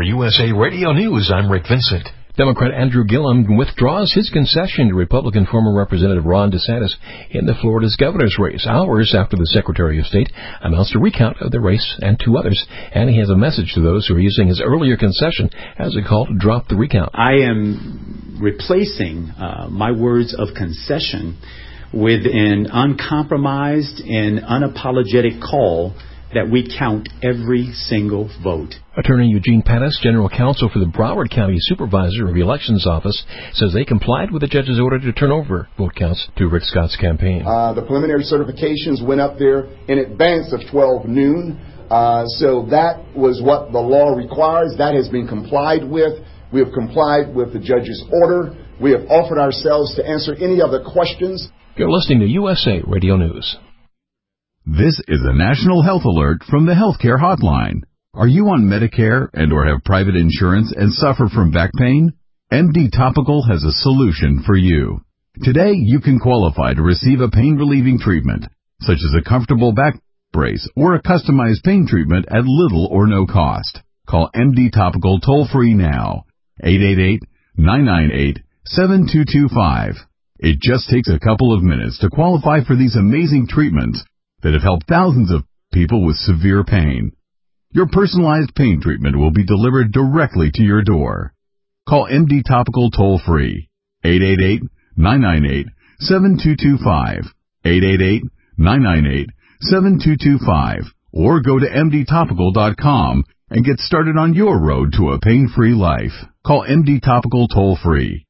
USA Radio News, I'm Rick Vincent. Democrat Andrew Gillum withdraws his concession to Republican former Representative Ron DeSantis in the Florida's governor's race, hours after the Secretary of State announced a recount of the race and two others. And he has a message to those who are using his earlier concession as a call to drop the recount. I am replacing my words of concession with an uncompromised and unapologetic call that we count every single vote. Attorney Eugene Pattis, general counsel for the Broward County Supervisor of Elections Office, says they complied with the judge's order to turn over vote counts to Rick Scott's campaign. The preliminary certifications went up there in advance of 12 noon, so that was what the law requires. That has been complied with. We have complied with the judge's order. We have offered ourselves to answer any other questions. You're listening to USA Radio News. This is a national health alert from the Healthcare Hotline. Are you on Medicare and or have private insurance and suffer from back pain? MD Topical has a solution for you. Today, you can qualify to receive a pain-relieving treatment, such as a comfortable back brace or a customized pain treatment at little or no cost. Call MD Topical toll-free now, 888-998-7225. It just takes a couple of minutes to qualify for these amazing treatments that have helped thousands of people with severe pain. Your personalized pain treatment will be delivered directly to your door. Call MD Topical toll-free, 888-998-7225, 888-998-7225, or go to mdtopical.com and get started on your road to a pain-free life. Call MD Topical toll-free,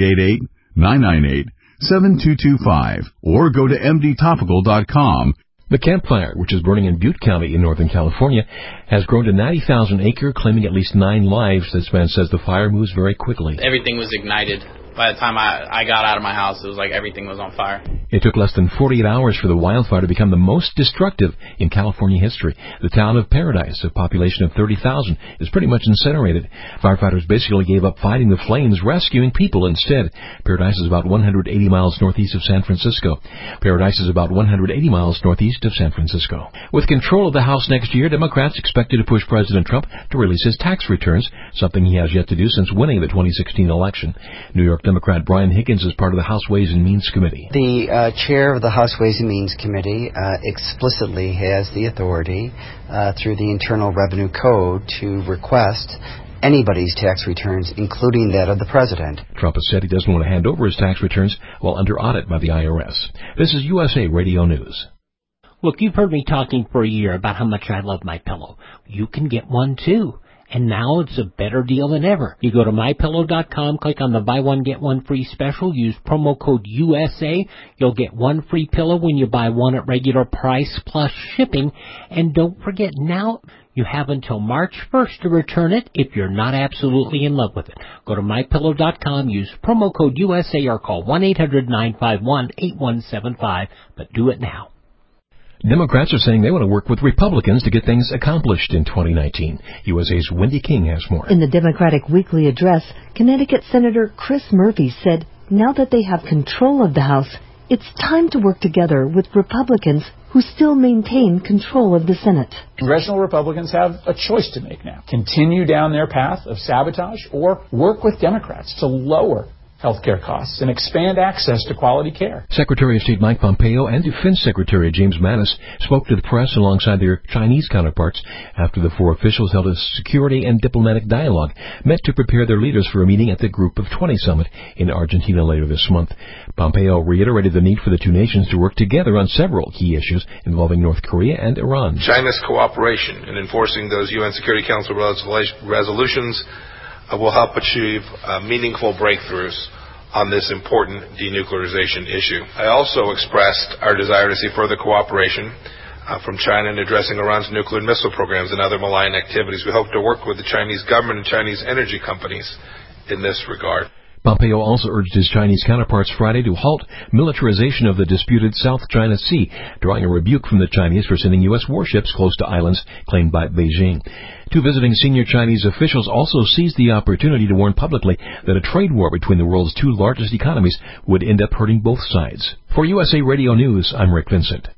888-998-7225, or go to mdtopical.com. The campfire, which is burning in Butte County in Northern California, has grown to 90,000 acre, claiming at least 9 lives. This man says the fire moves very quickly. Everything was ignited. By the time I got out of my house, it was like everything was on fire. It took less than 48 hours for the wildfire to become the most destructive in California history. The town of Paradise, a population of 30,000, is pretty much incinerated. Firefighters basically gave up fighting the flames, rescuing people instead. Paradise is about 180 miles northeast of San Francisco. Paradise is about 180 miles northeast of San Francisco. With control of the House next year, Democrats expected to push President Trump to release his tax returns, something he has yet to do since winning the 2016 election. New York Democrat Brian Higgins is part of the House Ways and Means Committee. The chair of the House Ways and Means Committee explicitly has the authority through the Internal Revenue Code to request anybody's tax returns, including that of the president. Trump has said he doesn't want to hand over his tax returns while under audit by the IRS. This is USA Radio News. Look, you've heard me talking for a year about how much I love MyPillow. You can get one too. And now it's a better deal than ever. You go to MyPillow.com, click on the buy one, get one free special, use promo code USA. You'll get one free pillow when you buy one at regular price plus shipping. And don't forget, now you have until March 1st to return it if you're not absolutely in love with it. Go to MyPillow.com, use promo code USA, or call 1-800-951-8175, but do it now. Democrats are saying they want to work with Republicans to get things accomplished in 2019. USA's Wendy King has more. In the Democratic Weekly Address, Connecticut Senator Chris Murphy said now that they have control of the House, it's time to work together with Republicans who still maintain control of the Senate. Congressional Republicans have a choice to make now. Continue down their path of sabotage or work with Democrats to lower healthcare costs and expand access to quality care. Secretary of State Mike Pompeo and Defense Secretary James Mattis spoke to the press alongside their Chinese counterparts after the four officials held a security and diplomatic dialogue meant to prepare their leaders for a meeting at the Group of 20 summit in Argentina later this month. Pompeo reiterated the need for the two nations to work together on several key issues involving North Korea and Iran. China's cooperation in enforcing those UN Security Council resolutions will help achieve meaningful breakthroughs on this important denuclearization issue. I also expressed our desire to see further cooperation from China in addressing Iran's nuclear and missile programs and other malign activities. We hope to work with the Chinese government and Chinese energy companies in this regard. Pompeo also urged his Chinese counterparts Friday to halt militarization of the disputed South China Sea, drawing a rebuke from the Chinese for sending U.S. warships close to islands claimed by Beijing. Two visiting senior Chinese officials also seized the opportunity to warn publicly that a trade war between the world's two largest economies would end up hurting both sides. For USA Radio News, I'm Rick Vincent.